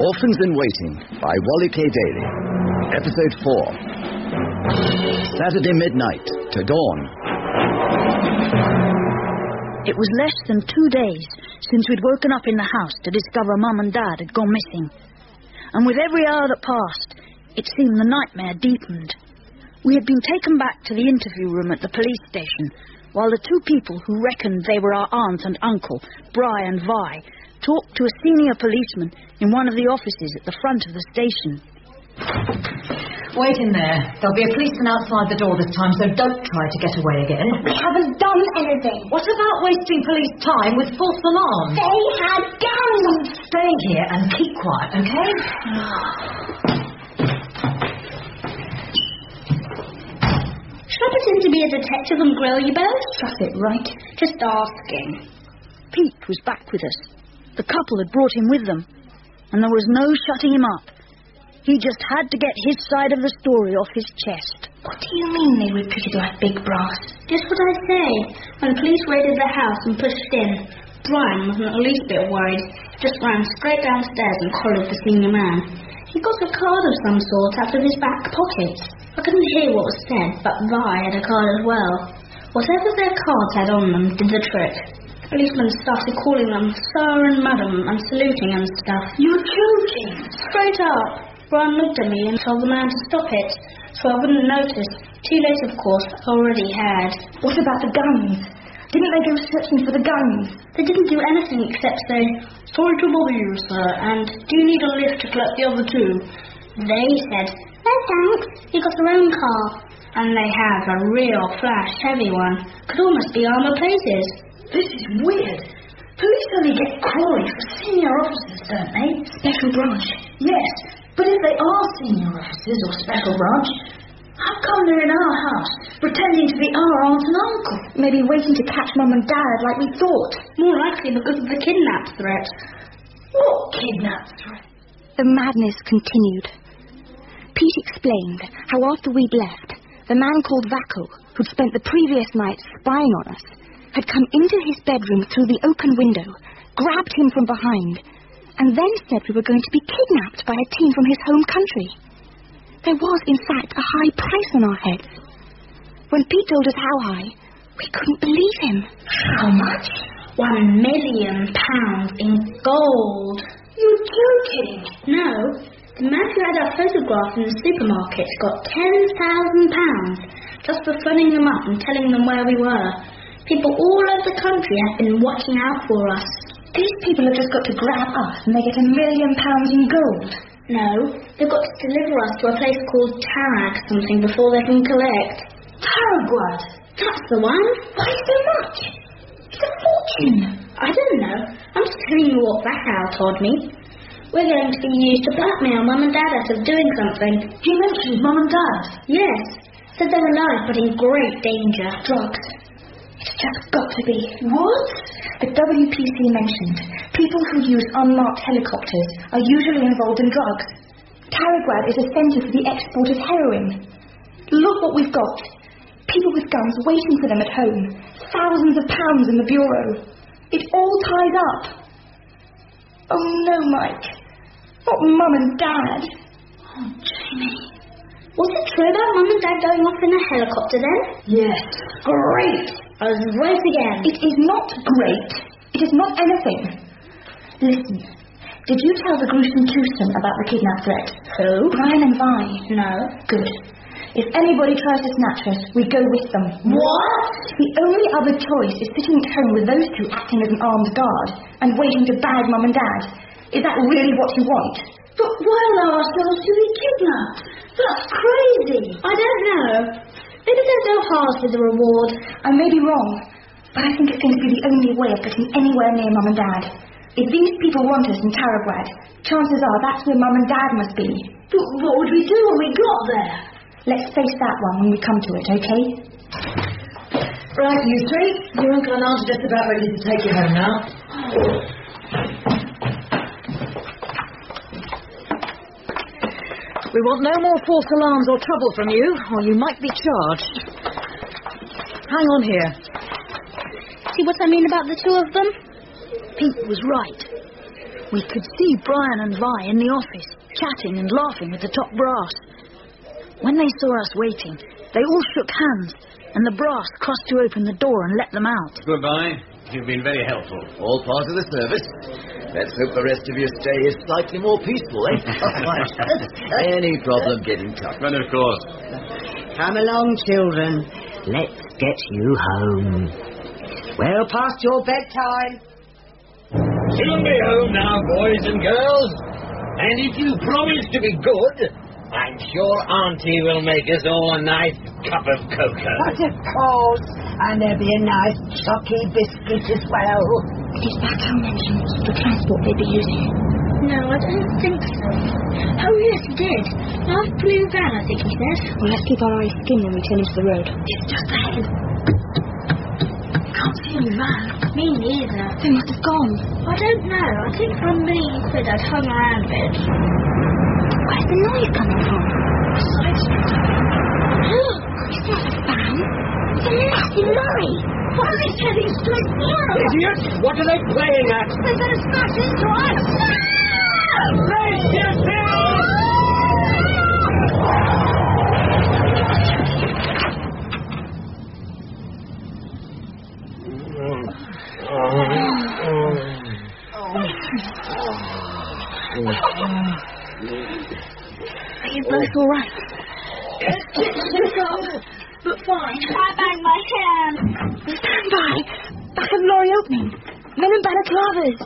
Orphans in Waiting by Wally K. Daly. Episode 4. Saturday midnight to dawn. It was less than 2 days since we'd woken up in the house to discover Mum and Dad had gone missing. And with every hour that passed, it seemed the nightmare deepened. We had been taken back to the interview room at the police station, while the two people who reckoned they were our aunt and uncle, Bry and Vi, talked to a senior policeman in one of the offices at the front of the station. Wait in there. There'll be a policeman outside the door this time, so don't try to get away again. We haven't done anything. What about wasting police time with false alarms? They had guns. Stay here and keep quiet, okay? Should I pretend to be a detective and grill you both? Shut it, right? Just asking. Pete was back with us. The couple had brought him with them, and there was no shutting him up. He just had to get his side of the story off his chest. What do you mean they repeated like big brass? Just what I say. When the police raided the house and pushed in, Brian wasn't the least bit worried. Just ran straight downstairs and collared the senior man. He got a card of some sort out of his back pocket. I couldn't hear what was said, but Vi had a card as well. Whatever their cards had on them did the trick. The policeman started calling them sir and madam and saluting and stuff. You're joking! Straight up. Brian looked at me and told the man to stop it, so I wouldn't notice. Too late, of course, I already had. What about the guns? Didn't they go searching for the guns? They didn't do anything except say, sorry to bother you, sir, and do you need a lift to collect the other two? They said, no thanks, you got their own car. And they have a real flash heavy one. Could almost be armor plated. This is weird. Police only get queries for senior officers, don't they? Special branch. Yes, but if they are senior officers or special branch, how come they're in our house, pretending to be our aunt and uncle? Maybe waiting to catch Mum and Dad like we thought. More likely because of the kidnap threat. What kidnap threat? The madness continued. Pete explained how after we'd left, the man called Vaco, who'd spent the previous night spying on us, had come into his bedroom through the open window, grabbed him from behind, and then said we were going to be kidnapped by a team from his home country. There was, in fact, a high price on our heads. When Pete told us how high, we couldn't believe him. How much? £1 million in gold. You're joking. No, the man who had our photograph in the supermarket got £10,000 just for phoning them up and telling them where we were. People all over the country have been watching out for us. These people have just got to grab us and they get £1 million in gold. No, they've got to deliver us to a place called Tarag something before they can collect. Taragwad? That's the one. Why so much? It's a fortune. I don't know. I'm just telling you what Vacal told me. We're going to be used to blackmail Mum and Dad out of doing something. He mentioned Mum and Dad? Yes. Said they're alive but in great danger. Drugs. It's just got to be. What? The WPC mentioned people who use unmarked helicopters are usually involved in drugs. Taragwad is a centre for the export of heroin. Look what we've got. People with guns waiting for them at home. Thousands of pounds in the bureau. It all ties up. Oh no, Mike. Not Mum and Dad. Oh, Jamie. Was it true about Mum and Dad going off in a helicopter then? Yes. Great. I was right again. It is not great. It is not anything. Listen, did you tell the gruesome twosome about the kidnap threat? Who? Brian and Vi. No. Good. If anybody tries to snatch us, we go with them. What? The only other choice is sitting at home with those two acting as an armed guard and waiting to bag Mum and Dad. Is that really what you want? But why allow ourselves to be kidnapped? That's crazy. I don't know. Maybe there's no half with the reward. I may be wrong, but I think it's going to be the only way of getting anywhere near Mum and Dad. If these people want us in Taragwad, chances are that's where Mum and Dad must be. But what would we do when we got there? Let's face that one when we come to it, okay? Right, you three. Your uncle and aunt are just about ready to take you home now. We want no more false alarms or trouble from you, or you might be charged. Hang on here. See what I mean about the two of them? Pete was right. We could see Brian and Vi in the office, chatting and laughing with the top brass. When they saw us waiting, they all shook hands, and the brass crossed to open the door and let them out. Goodbye. You've been very helpful. All part of the service. Let's hope the rest of your stay is slightly more peaceful, eh? Any problem, get in touch. Well, of course. Come along, children. Let's get you home. Well past your bedtime. You'll be home now, boys and girls. And if you promise to be good, I'm sure Auntie will make us all a nice cup of cocoa. But of course. And there'll be a nice chalky biscuit as well. Is Vaco mentioned the transport they'd be using? No, I don't think so. Oh, yes, he did. Nice blue van, I think he said. Well, let's keep our eyes skinned when we turn into the road. It's just ahead. Can't see any van. Me neither. They must have gone. I don't know. I think for £1,000,000 I'd hung around a bit. Where's the noise coming from? A side street. Look, it's not a van. It's a massive lorry. Why are they heading straight for us? Idiots! What are they playing at? They're going to smash into us. Brace yourselves! Are you both all right? But fine. I banged my hand. Stand by. Back of lorry opening. Men in balaclavas.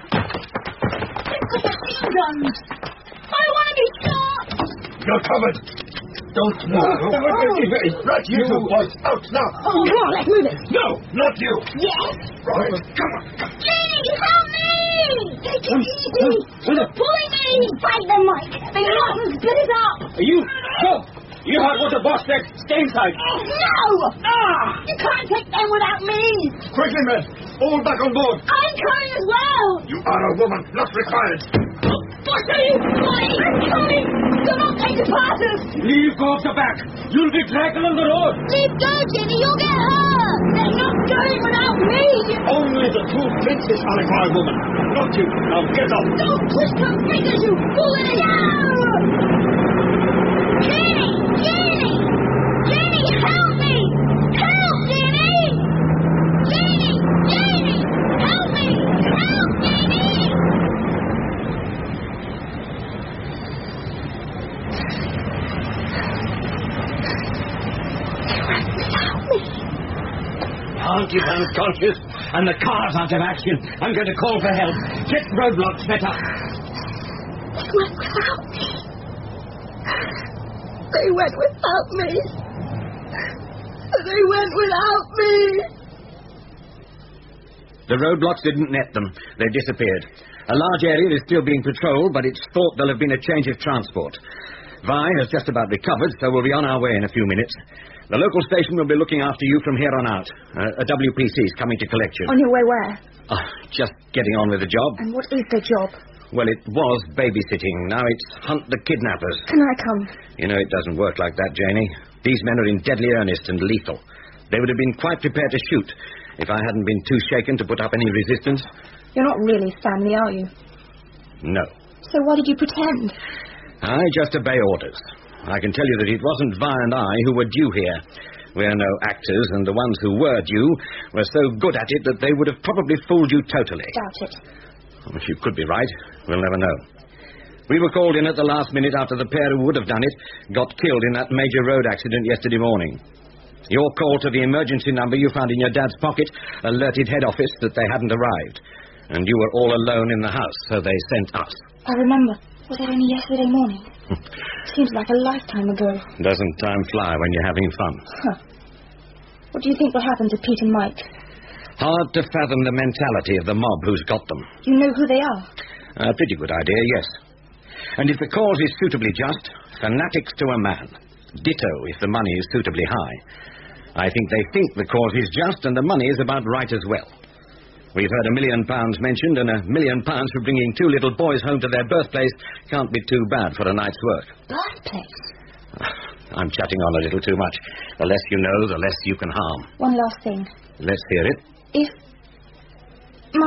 Guns. I want to be shot. You're covered. Don't move. Right, you boys. Out now. Oh, come on, let's move it. No, not you. Yes. Right, come on. Jenny, help me! Take it easy. You're pulling me. Fight them, Mike. They mustn't split it up. You, go. You heard what the boss said. Stay inside. No! You can't take them without me. Quickly, men. All back on board. I'm coming as well. You are a woman, not required. What are you doing? I'm coming. Do not take the passes. Leave go off the back. You'll be dragged along the road. Leave go, Jenny. You'll get hurt. They're not going without me. Only the two princes are required, woman. Not you. Now get up. Don't twist your fingers, you fool. Jenny! Jenny! Jenny, help me! Help, Jenny! Jenny! Jenny! Help me! Help, Jenny! Auntie's unconscious, and the car's out of action. I'm going to call for help. Get roadblocks set up. They went without me. They went without me. They went without me. The roadblocks didn't net them. They disappeared. A large area is still being patrolled, but it's thought there'll have been a change of transport. Vi has just about recovered, so we'll be on our way in a few minutes. The local station will be looking after you from here on out. A WPC is coming to collect you. On your way where? Just getting on with the job. And what is the job? Well, it was babysitting. Now it's hunt the kidnappers. Can I come? You know, it doesn't work like that, Janie. These men are in deadly earnest and lethal. They would have been quite prepared to shoot if I hadn't been too shaken to put up any resistance. You're not really family, are you? No. So why did you pretend? I just obey orders. I can tell you that it wasn't Vi and I who were due here. We're no actors, and the ones who were due were so good at it that they would have probably fooled you totally. Doubt it. Well, you could be right. We'll never know. We were called in at the last minute after the pair who would have done it got killed in that major road accident yesterday morning. Your call to the emergency number you found in your dad's pocket alerted head office that they hadn't arrived. And you were all alone in the house, so they sent us. I remember. Was it only yesterday morning? Seems like a lifetime ago. Doesn't time fly when you're having fun? Huh. What do you think will happen to Pete and Mike? Hard to fathom the mentality of the mob who's got them. Do you know who they are? A pretty good idea, yes. And if the cause is suitably just, fanatics to a man. Ditto if the money is suitably high. I think they think the cause is just and the money is about right as well. We've heard £1 million mentioned, and £1 million for bringing two little boys home to their birthplace can't be too bad for a night's work. Birthplace? I'm chatting on a little too much. The less you know, the less you can harm. One last thing. Let's hear it. If Mum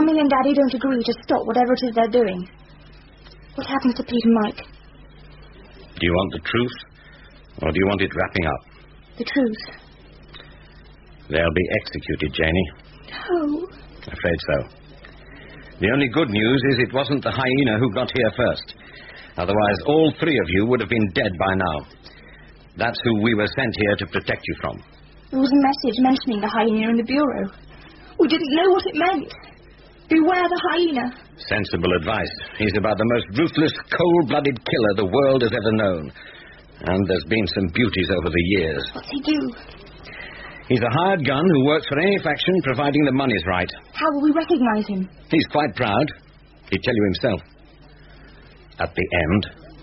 Mummy and Daddy don't agree to stop whatever it is they're doing, what happens to Pete and Mike? Do you want the truth, or do you want it wrapping up? The truth. They'll be executed, Janie. No. Afraid so. The only good news is it wasn't the hyena who got here first. Otherwise, all three of you would have been dead by now. That's who we were sent here to protect you from. There was a message mentioning the hyena in the bureau. We didn't know what it meant. Beware the hyena. Sensible advice. He's about the most ruthless, cold-blooded killer the world has ever known. And there's been some beauties over the years. What's he do? He's a hired gun who works for any faction, providing the money's right. How will we recognize him? He's quite proud. He'd tell you himself. At the end.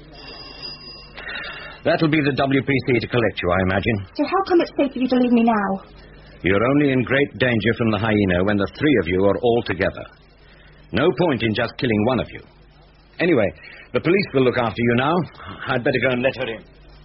That'll be the WPC to collect you, I imagine. So how come it's safe for you to leave me now? You're only in great danger from the hyena when the three of you are all together. No point in just killing one of you. Anyway, the police will look after you now. I'd better go and let her in.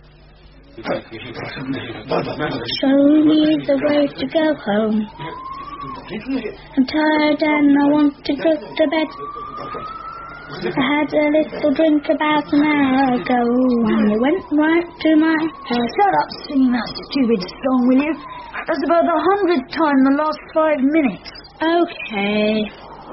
Show me the way to go home. I'm tired and I want to go to bed. I had a little drink about an hour ago and it went right to my head. Shut up singing that stupid song, will you? That's about the 100th time in the last 5 minutes. Okay.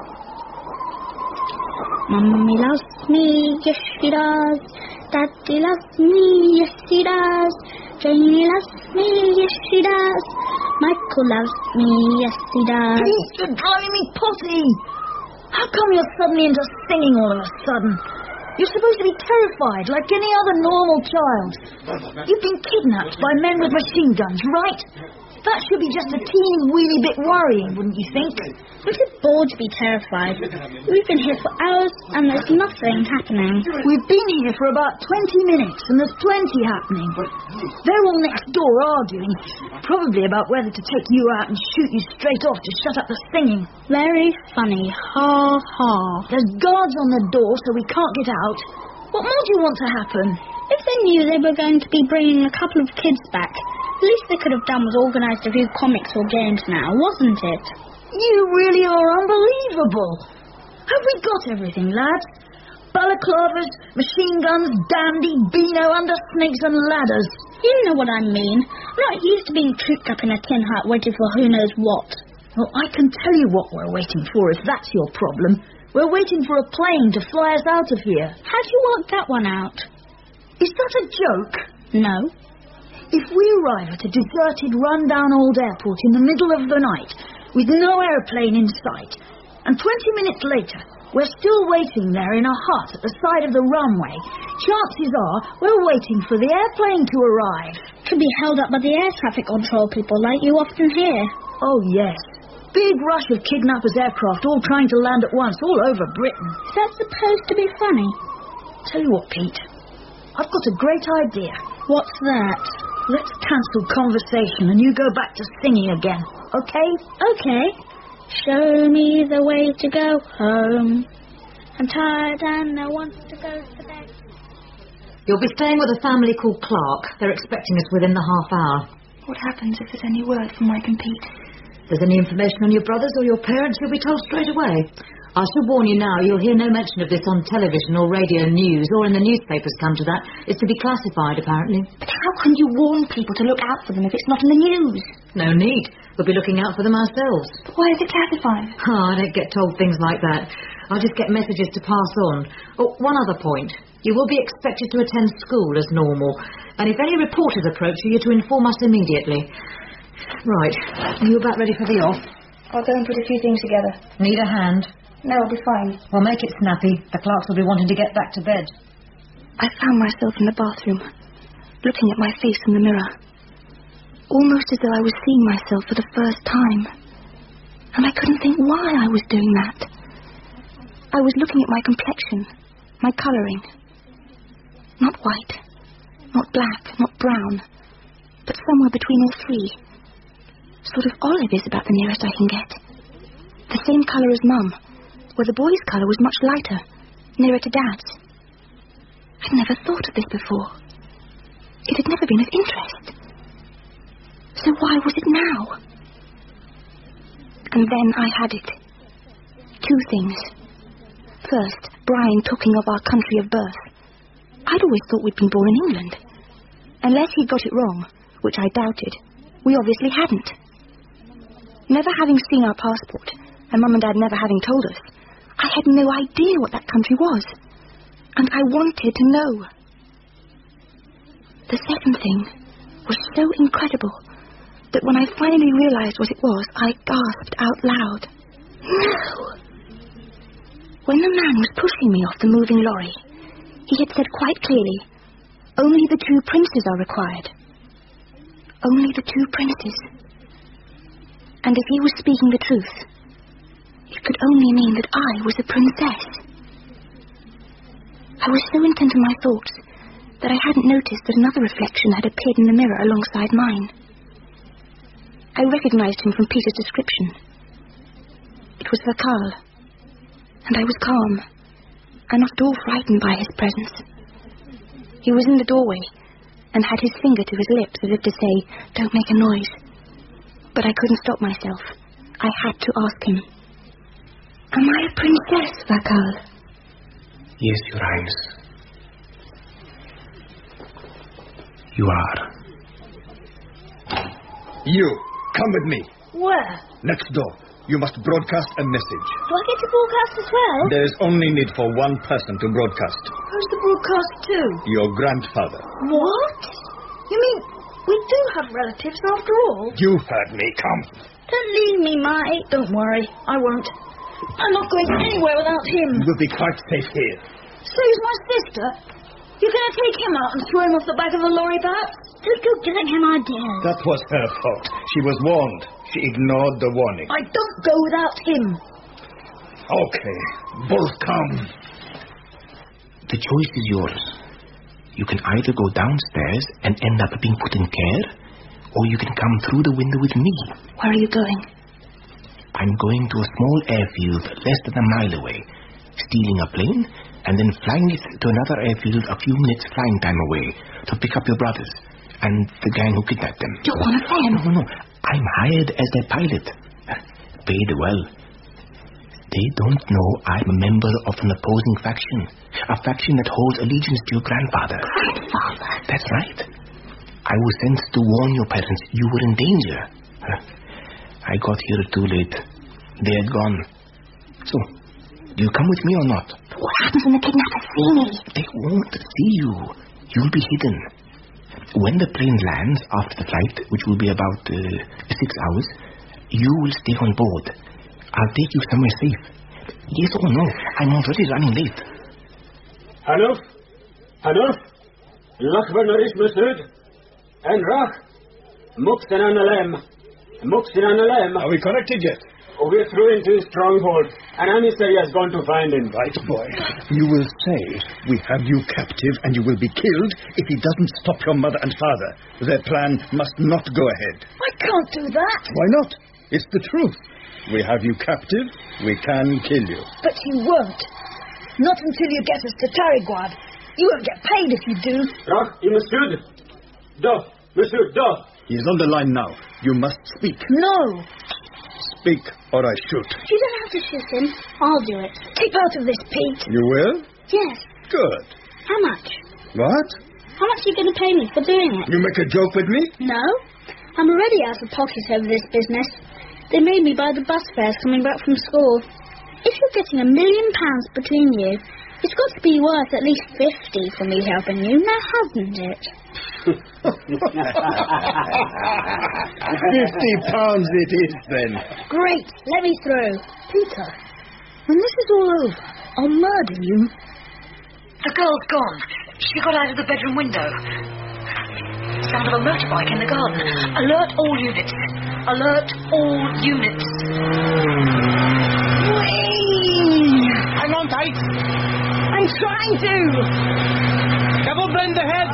Mummy loves me, yes she does. Daddy loves me, yes he does. Janie loves me, yes she does. Michael loves me, yes he does. Please, you're driving me potty. How come you're suddenly into singing all of a sudden? You're supposed to be terrified, like any other normal child. You've been kidnapped by men with machine guns, right? That should be just a teeny weeny bit worrying, wouldn't you think? We're too bored to be terrified. We've been here for hours and there's nothing happening. We've been here for about 20 minutes and there's plenty happening. They're all next door arguing, probably about whether to take you out and shoot you straight off to shut up the singing. Very funny. Ha ha. There's guards on the door so we can't get out. What more do you want to happen? If they knew they were going to be bringing a couple of kids back, the least they could have done was organised a few comics or games now, wasn't it? You really are unbelievable. Have we got everything, lads? Balaclavas, machine guns, dandy, beano, under snakes and ladders. You know what I mean. I'm not used to being cooped up in a tin hut waiting for who knows what. Well, I can tell you what we're waiting for if that's your problem. We're waiting for a plane to fly us out of here. How do you work that one out? Is that a joke? No. If we arrive at a deserted, run-down old airport in the middle of the night, with no airplane in sight, and 20 minutes later, we're still waiting there in a hut at the side of the runway, chances are we're waiting for the airplane to arrive. Could be held up by the air traffic control people like you often hear. Oh, yes. Big rush of kidnappers' aircraft all trying to land at once all over Britain. Is that supposed to be funny? Tell you what, Pete. I've got a great idea. What's that? Let's cancel conversation and you go back to singing again, okay? Okay. Show me the way to go home. I'm tired and I want to go to bed. You'll be staying with a family called Clark. They're expecting us within the half hour. What happens if there's any word from Mike and Pete? If there's any information on your brothers or your parents, you'll be told straight away. I should warn you now, you'll hear no mention of this on television or radio news, or in the newspapers come to that. It's to be classified, apparently. But how can you warn people to look out for them if it's not in the news? No need. We'll be looking out for them ourselves. But why is it classified? Oh, I don't get told things like that. I just get messages to pass on. Oh, one other point. You will be expected to attend school as normal, and if any reporters approach you, you're to inform us immediately. Right. Are you about ready for the off? I'll go and put a few things together. Need a hand? No, I'll be fine. Well, make it snappy. The Clarks will be wanting to get back to bed. I found myself in the bathroom, looking at my face in the mirror, almost as though I was seeing myself for the first time. And I couldn't think why I was doing that. I was looking at my complexion, my colouring. Not white, not black, not brown, but somewhere between all three. Sort of olive is about the nearest I can get. The same colour as Mum, where the boy's colour was much lighter, nearer to Dad's. I'd never thought of this before. It had never been of interest. So why was it now? And then I had it. 2 things. First, Brian talking of our country of birth. I'd always thought we'd been born in England. Unless he'd got it wrong, which I doubted, we obviously hadn't. Never having seen our passport, and Mum and Dad never having told us, I had no idea what that country was. And I wanted to know. The second thing was so incredible that when I finally realized what it was, I gasped out loud. No! When the man was pushing me off the moving lorry, he had said quite clearly, only the 2 princes are required. Only the 2 princes. And if he was speaking the truth, it could only mean that I was a princess. I was so intent on my thoughts that I hadn't noticed that another reflection had appeared in the mirror alongside mine. I recognized him from Peter's description. It was Vakal, and I was calm, and not at all frightened by his presence. He was in the doorway, and had his finger to his lips as if to say, "Don't make a noise." But I couldn't stop myself. I had to ask him, "Am I a princess, Vakal?" Yes, Your Highness. You are. You, come with me. Where? Next door. You must broadcast a message. Do I get to broadcast as well? There is only need for one person to broadcast. Who's the broadcast to? Your grandfather. What? You mean we do have relatives after all? You heard me. Come. Don't leave me, Mike. Don't worry, I won't. I'm not going anywhere without him. You will be quite safe here. So is my sister. You're going to take him out and throw him off the back of the lorry, perhaps? Don't go giving him ideas. That was her fault. She was warned. She ignored the warning. I don't go without him. Okay. Both come. The choice is yours. You can either go downstairs and end up being put in care, or you can come through the window with me. Where are you going? I'm going to a small airfield less than a mile away, stealing a plane, and then flying it to another airfield a few minutes flying time away to pick up your brothers and the gang who kidnapped them. You're one of them? No. I'm hired as their pilot. Paid well. They don't know I'm a member of an opposing faction. A faction that holds allegiance to your grandfather. Grandfather? That's right. I was sent to warn your parents you were in danger. I got here too late. They had gone. So, do you come with me or not? What happens when the kidnappers see me? They won't see you. You'll be hidden. When the plane lands after the flight, which will be about 6 hours, you will stay on board. I'll take you somewhere safe. Yes or no? I'm already running late. Hanuf? Lachbernarish Masud? And Rach? Muksin an Alem. Are we connected yet? We're through into his stronghold. An emissary has gone to find him. Right, boy. You will say we have you captive and you will be killed if he doesn't stop your mother and father. Their plan must not go ahead. I can't do that. Why not? It's the truth. We have you captive. We can kill you. But you won't. Not until you get us to Tarigwad. You won't get paid if you do. Rach, you Masud. Masud. He's on the line now. You must speak. No. Speak, or I shoot. You don't have to shoot him. I'll do it. Keep out of this, Pete. You will? Yes. Good. How much? What? How much are you going to pay me for doing it? You make a joke with me? No. I'm already out of pocket over this business. They made me buy the bus fares coming back from school. If you're getting £1 million between you, it's got to be worth at least 50 for me helping you, now hasn't it? £50 it is, then. Great. Let me through. Peter, when this is all over, I'll murder you. The girl's gone. She got out of the bedroom window. Sound of a motorbike in the garden. Alert all units. Alert all units. Whee! Hang on tight. I'm trying to. Double bend the head.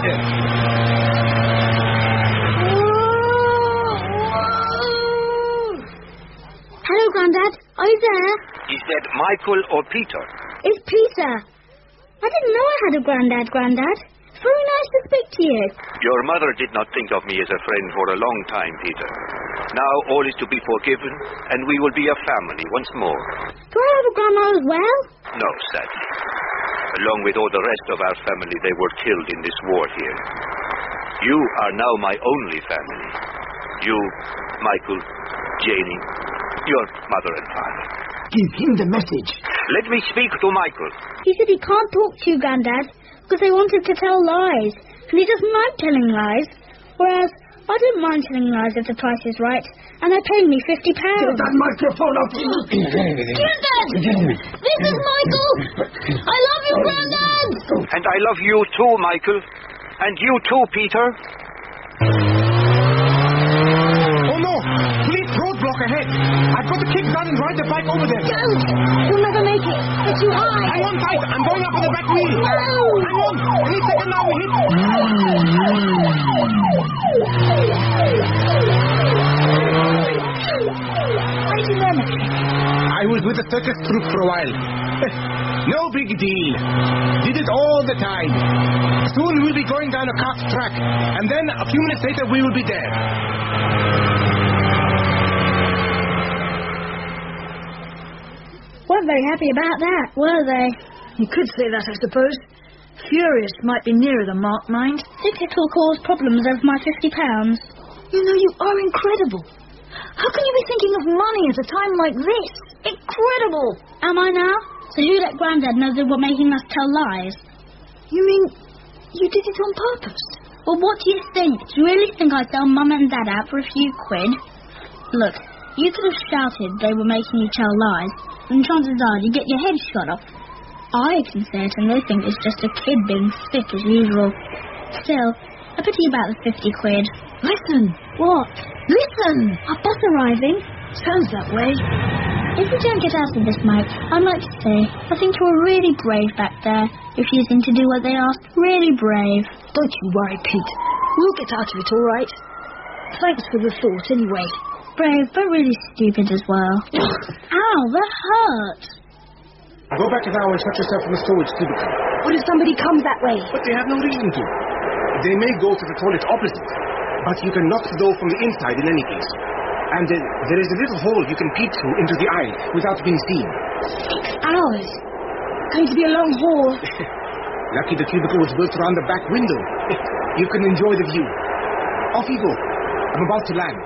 Hello, Grandad. Are you there? Is that Michael or Peter? It's Peter. I didn't know I had a Grandad. very nice to speak to you. Your mother did not think of me as a friend for a long time, Peter. Now all is to be forgiven, and we will be a family once more. Do I have a grandma as well? No, sadly. Along with all the rest of our family, they were killed in this war here. You are now my only family. You, Michael, Janie, your mother and father. Give him the message. Let me speak to Michael. He said he can't talk to you, Grandad, because they wanted to tell lies. And he doesn't like telling lies. Whereas I don't mind telling lies if the price is right. And they paid me £50. Get that microphone up. Grandad! This is Michael! I love you, Grandad! And I love you too, Michael. And you too, Peter. Oh no! Police roadblock ahead. I've got to kick down and ride the bike over there. Don't! You'll never make it. It's too high. Hang on tight. I'm going up on the back wheel. No! Hang on. Any second now we hit. How did you learn that trick? I was with the circus troupe for a while. No big deal. Did it all the time. Soon we'll be going down a kart track, and then a few minutes later we will be there. Weren't very happy about that, were they? You could say that, I suppose. Furious might be nearer the mark, mind. Think it will cause problems over my £50? You know, you are incredible. How can you be thinking of money at a time like this? Incredible! Am I now? So who let Grandad know they were making us tell lies? You mean you did it on purpose? Well, what do you think? Do you really think I'd sell Mum and Dad out for a few quid? Look, you could have shouted they were making you tell lies, and chances are you get your head shot off. I can say it, and they think it's just a kid being sick as usual. Still, a pity about the 50 quid. Listen. What? Listen! Our bus arriving? Sounds that way. If we don't get out of this, Mike, I'd like to say I think you were really brave back there, refusing to do what they asked. Really brave. Don't you worry, Pete. We'll get out of it all right. Thanks for the thought, anyway. Brave, but really stupid as well. Ow, that hurt. Go back now and shut yourself in the storage cubicle. What if somebody comes that way? But they have no reason to. They may go to the toilet opposite, but you can lock the door from the inside in any case. And there is a little hole you can peep through into the aisle without being seen. 6 hours. Going to be a long haul. Lucky the cubicle was built around the back window. You can enjoy the view. Off you go. I'm about to land.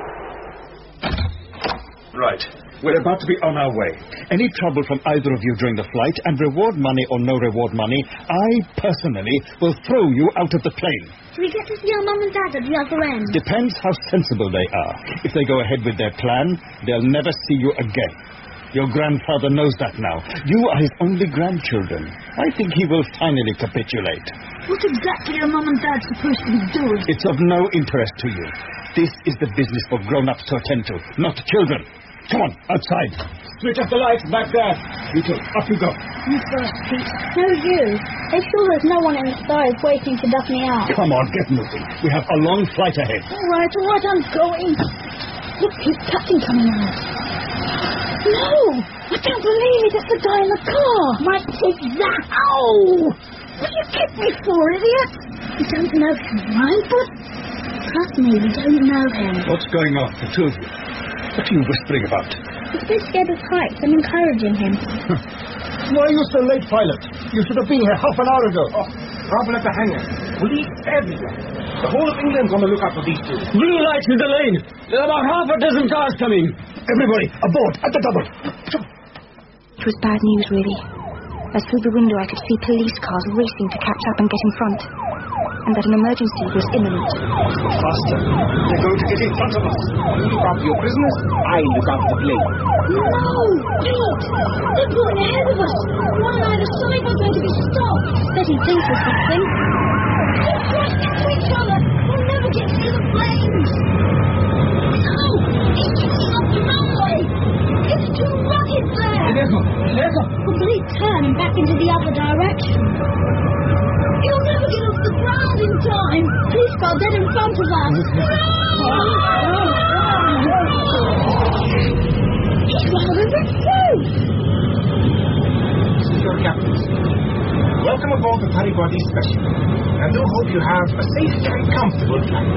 Right. We're about to be on our way. Any trouble from either of you during the flight, and reward money or no reward money, I personally will throw you out of the plane. Do we get to see our Mum and Dad at the other end? Depends how sensible they are. If they go ahead with their plan, they'll never see you again. Your grandfather knows that now. You are his only grandchildren. I think he will finally capitulate. What exactly are Mum and Dad supposed to be doing? It's of no interest to you. This is the business for grown-ups to attend to, not children. Come on, outside. Switch off the lights back there. You two, up you go. You first, Pete. No, you. Make sure there's no one in the skies waiting to duck me out. Come on, get moving. We have a long flight ahead. All right, I'm going. Look, Pete, Captain coming out. No! I don't believe it. It's the guy in the car. Mike, take that. Ow! What do you kick me for, idiot? We don't know him, right? But trust me, we don't know him. What's going on, the two of you? What are you whispering about? He's a bit scared of heights. I'm encouraging him. Why are you so late, pilot? You should have been here half an hour ago. Oh, trouble at the hangar. Police everywhere. The whole of England's on the lookout for these two. Blue lights in the lane. There are about half a dozen cars coming. Everybody, aboard, at the double. It was bad news, really. As through the window I could see police cars racing to catch up and get in front. And that an emergency was imminent. Faster. They're going to get in front of us. You look after your prisoners, I look after the plane. No! Pete! They're going ahead of us. One on either side. We're going to be stopped. Bet he thinks of something. They're crashing into each other. We'll never get to the planes. No! He's kicking up the runway. It's too rugged there. Complete turn and back into the other direction. He'll never get off the ground in time. Police car dead in front of us. He's right over it too. This is your captain. Welcome Welcome aboard the Tarigwadi Special, and do hope you have a safe and comfortable flight.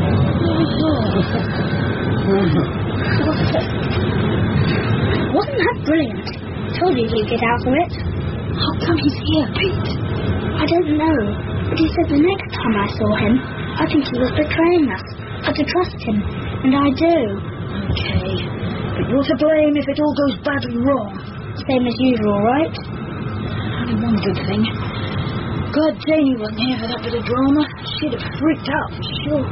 Wasn't that brilliant? Told you he'd get out of it. How come he's here, Pete? I don't know, but he said the next time I saw him, I think he was betraying us. But to trust him, and I do. Okay, but you're to blame if it all goes badly wrong. Same as usual, right? Only one good thing. God, Janie wasn't here for that bit of drama. She'd have freaked out for sure.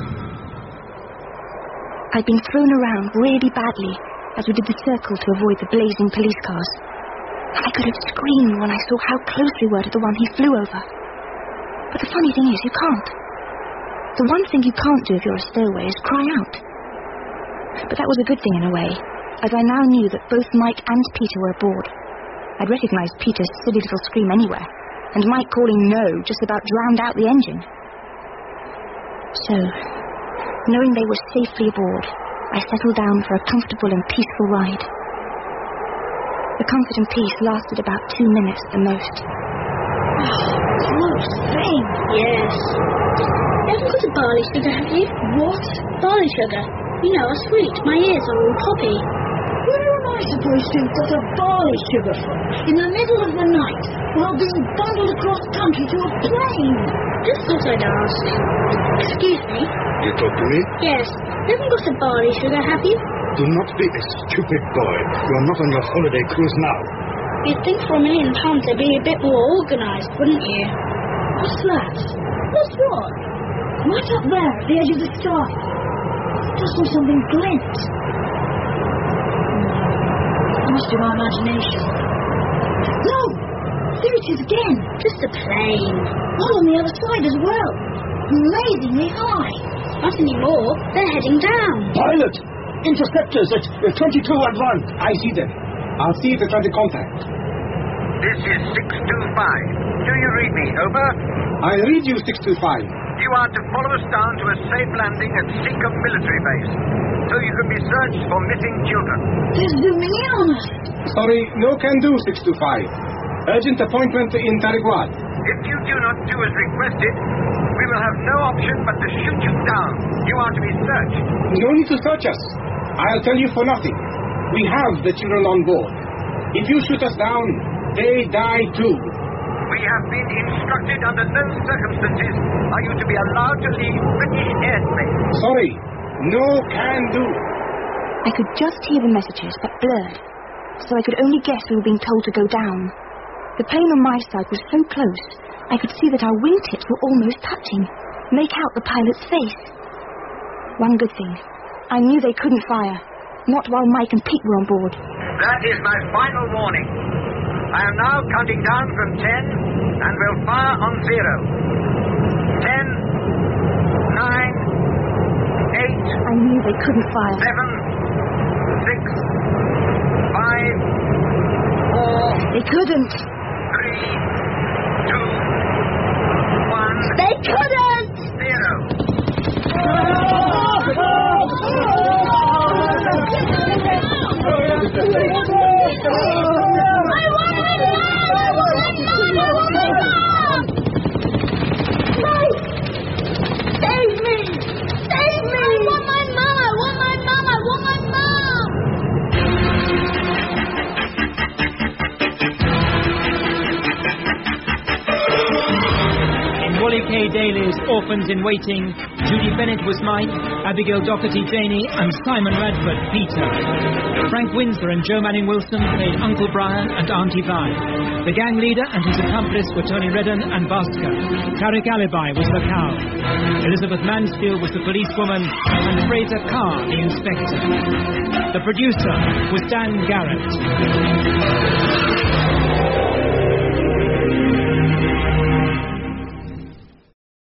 I'd been thrown around really badly as we did the circle to avoid the blazing police cars. I could have screamed when I saw how close we were to the one he flew over. But the funny thing is, you can't. The one thing you can't do if you're a stowaway is cry out. But that was a good thing in a way, as I now knew that both Mike and Peter were aboard. I'd recognised Peter's silly little scream anywhere, and Mike calling no just about drowned out the engine. So, knowing they were safely aboard, I settled down for a comfortable and peaceful ride. The comfort and peace lasted about 2 minutes at the most. Close thing. Yes. You haven't got a barley sugar, have you? What? Barley sugar. You know, a sweet. My ears are all poppy. Where am I supposed to have got a barley sugar from? In the middle of the night, while being bundled across country to a plane? Just thought I'd ask. Excuse me? You talk to me? Yes. You haven't got a barley sugar, have you? Do not be a stupid boy. You are not on your holiday cruise now. You'd think for £1 million they'd be a bit more organised, wouldn't you? What's that? What's what? Right up there at the edge of the sky. Just saw something glint. Must be my imagination. No! There it is again. Just a plane. One on the other side as well. Amazingly high. Not anymore. They're heading down. Pilot! Interceptors at 22 and 1. I see them. I'll see if they try to contact. This is 625. Do you read me? Over. I read you, 625. You are to follow us down to a safe landing at Seacombe military base, so you can be searched for missing children. There's zooming in on us. Sorry, no can do, 625. Urgent appointment in Tarigwad. If you do not do as requested, we will have no option but to shoot you down. You are to be searched. No need to search us. I'll tell you for nothing. We have the children on board. If you shoot us down, they die too. We have been instructed under no circumstances are you to be allowed to leave British airspace. Sorry, no can do. I could just hear the messages, but blurred, so I could only guess we were being told to go down. The plane on my side was so close, I could see that our wingtips were almost touching, make out the pilot's face. One good thing, I knew they couldn't fire, not while Mike and Pete were on board. That is my final warning. I am now counting down from 10 and will fire on 0. 10, 9, 8. I knew they couldn't fire. 7, 6, 5, 4. They couldn't. 3, 2, 1. They couldn't! 'Wally K. Daly's Orphans in Waiting, Judy Bennett was Mike, Abigail Doherty Janie, and Simon Radford Peter. Frank Windsor and Joe Manning Wilson played Uncle Brian and Auntie Vi. The gang leader and his accomplice were Tony Redden and Bhaskar. Tariq Alibi was the cow. Elizabeth Mansfield was the policewoman, and Fraser Carr the inspector. The producer was Dan Garrett.